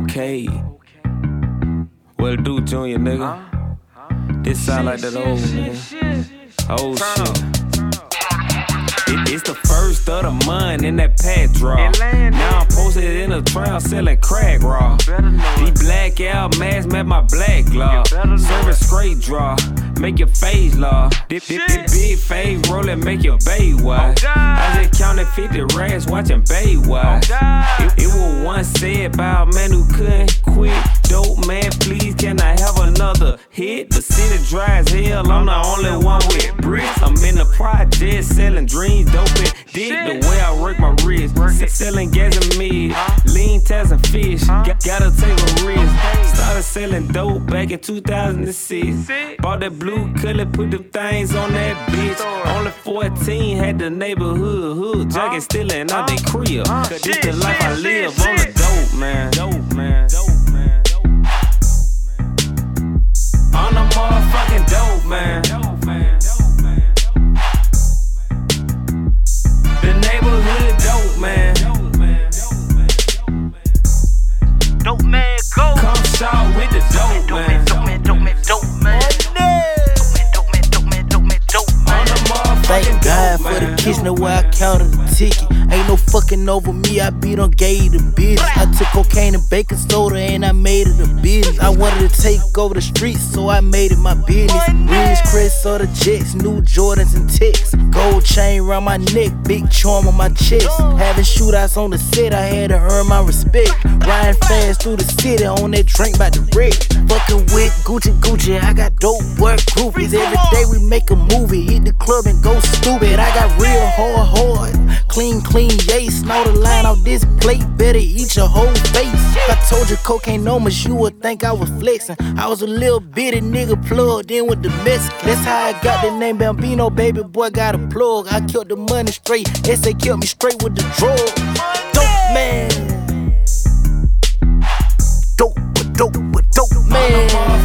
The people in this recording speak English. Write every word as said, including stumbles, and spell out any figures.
Okay. What it do, Junior, nigga? This sound like that old, man. Old shit. It, it's the first of the month in that pad draw. Now I'm posted in a trial selling crack raw. These black out masks met my black law. Serving straight draw, make your face law. This, this, this big fade rollin', make your bay watch. I just counted fifty racks watching bay watch. It, it was once said by a man who couldn't quit. Dope man, please can I have another hit? The city dry as hell, I'm the only one with bricks. I'm in the project selling dreams, doping dick the way I work my wrist. Selling gas and meat, lean tats and fish. Gotta take a risk. Started selling dope back in two thousand six. Bought that blue color, put the things on that bitch. Only fourteen, had the neighborhood hood junkie stealing out they crib. This the life I live on the dope, man. Dope, man. Dope, man. On the motherfucking dope, man. The neighborhood dope, man. Dope man, go. Come shot with the dope, man. Dope man, dope man, dope man, dope man. Dope man, dope man, dope man, dope man, dope man. Thank God for the kitchen where I counted the ticket. Ain't no fucking over me, I beat on gave the business. I took cocaine and baking soda and I made it a business. I wanted to take over the streets, so I made it my business. Ridge Crest or the Jets, new Jordans and Ticks. Gold chain round my neck, big charm on my chest. Having shootouts on the set, I had to earn my respect. Riding fast through the city on that drink by the wreck. Fucking with Gucci Gucci, I got dope work groupies. Every day we make a movie, hit the club and go stupid. I got real hard, hard, clean, clean, yay. Snow the line off this plate, better eat your whole face. If I told you cocaine no much, you would think I was flexing. I was a little bitty nigga plugged in with the Mexican. That's how I got the name Bambino, baby boy got a plug. I kept the money straight, S A kept me straight with the drug. Dope man. Dope, dope, dope man.